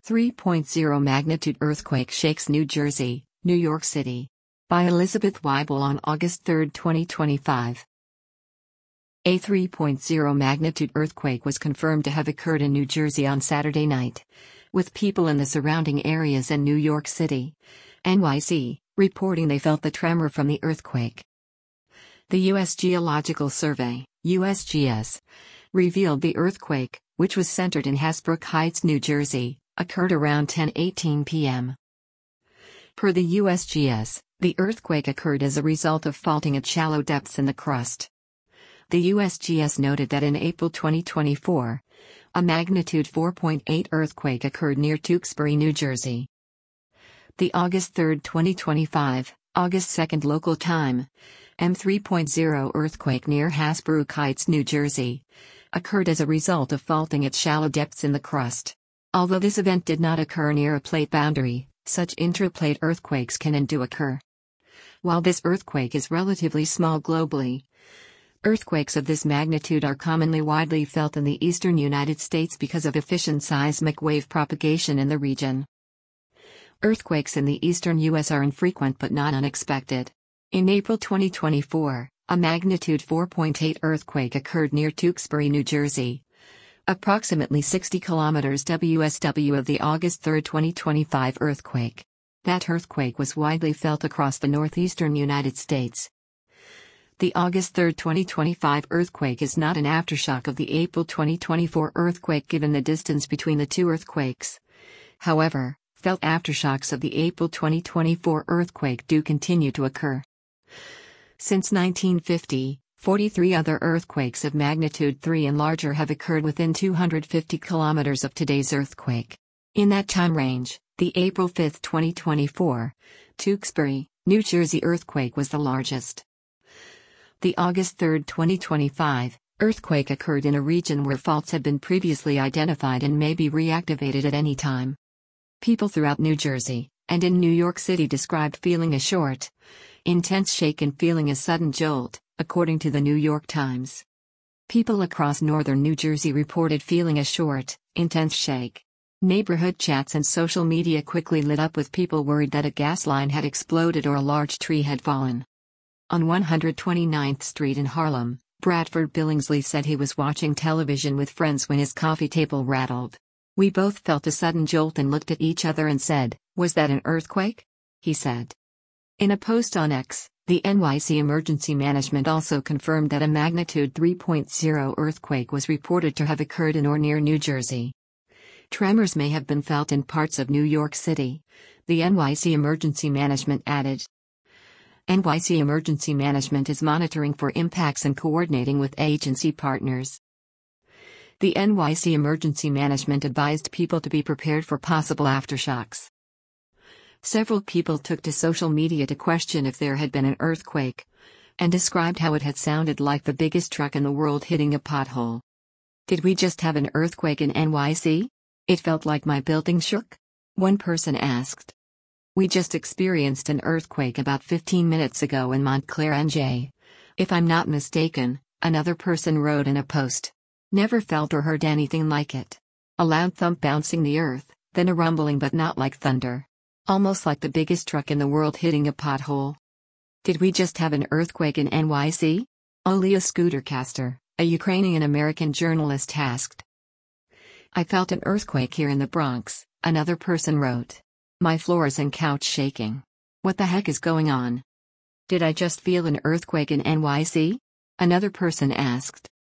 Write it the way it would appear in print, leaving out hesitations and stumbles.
3.0 magnitude earthquake shakes New Jersey, New York City. By Elizabeth Weibel on August 3, 2025. A 3.0 magnitude earthquake was confirmed to have occurred in New Jersey on Saturday night, with people in the surrounding areas and New York City, NYC, reporting they felt the tremor from the earthquake. The U.S. Geological Survey, USGS, revealed the earthquake, which was centered in Hasbrouck Heights, New Jersey, occurred around 10:18 p.m. Per the USGS, the earthquake occurred as a result of faulting at shallow depths in the crust. The USGS noted that in April 2024, a magnitude 4.8 earthquake occurred near Tewksbury, New Jersey. The August 3, 2025, August 2 local time, M3.0 earthquake near Hasbrouck Heights, New Jersey, occurred as a result of faulting at shallow depths in the crust. Although this event did not occur near a plate boundary, such intraplate earthquakes can and do occur. While this earthquake is relatively small globally, earthquakes of this magnitude are commonly widely felt in the eastern United States because of efficient seismic wave propagation in the region. Earthquakes in the eastern U.S. are infrequent but not unexpected. In April 2024, a magnitude 4.8 earthquake occurred near Tewksbury, New Jersey, approximately 60 kilometers WSW of the August 3, 2025 earthquake. That earthquake was widely felt across the northeastern United States. The August 3, 2025 earthquake is not an aftershock of the April 2024 earthquake given the distance between the two earthquakes. However, felt aftershocks of the April 2024 earthquake do continue to occur. Since 1950, 43 other earthquakes of magnitude 3 and larger have occurred within 250 kilometers of today's earthquake. In that time range, the April 5, 2024, Tewksbury, New Jersey earthquake was the largest. The August 3, 2025, earthquake occurred in a region where faults had been previously identified and may be reactivated at any time. People throughout New Jersey, and in New York City described feeling a short, intense shake and feeling a sudden jolt, according to the New York Times. People across northern New Jersey reported feeling a short, intense shake. Neighborhood chats and social media quickly lit up with people worried that a gas line had exploded or a large tree had fallen. On 129th Street in Harlem, Bradford Billingsley said he was watching television with friends when his coffee table rattled. "We both felt a sudden jolt and looked at each other and said, 'Was that an earthquake?' he said." In a post on X, the NYC Emergency Management also confirmed that a magnitude 3.0 earthquake was reported to have occurred in or near New Jersey. Tremors may have been felt in parts of New York City, the NYC Emergency Management added. NYC Emergency Management is monitoring for impacts and coordinating with agency partners. The NYC Emergency Management advised people to be prepared for possible aftershocks. Several people took to social media to question if there had been an earthquake, and described how it had sounded like the biggest truck in the world hitting a pothole. "Did we just have an earthquake in NYC? It felt like my building shook," one person asked. "We just experienced an earthquake about 15 minutes ago in Montclair, NJ. If I'm not mistaken," another person wrote in a post. "Never felt or heard anything like it. A loud thump bouncing the earth, then a rumbling but not like thunder. Almost like the biggest truck in the world hitting a pothole." "Did we just have an earthquake in NYC?" Olia Skudercaster, a Ukrainian-American journalist asked. "I felt an earthquake here in the Bronx," another person wrote. "My floors and couch shaking. What the heck is going on?" "Did I just feel an earthquake in NYC?" another person asked.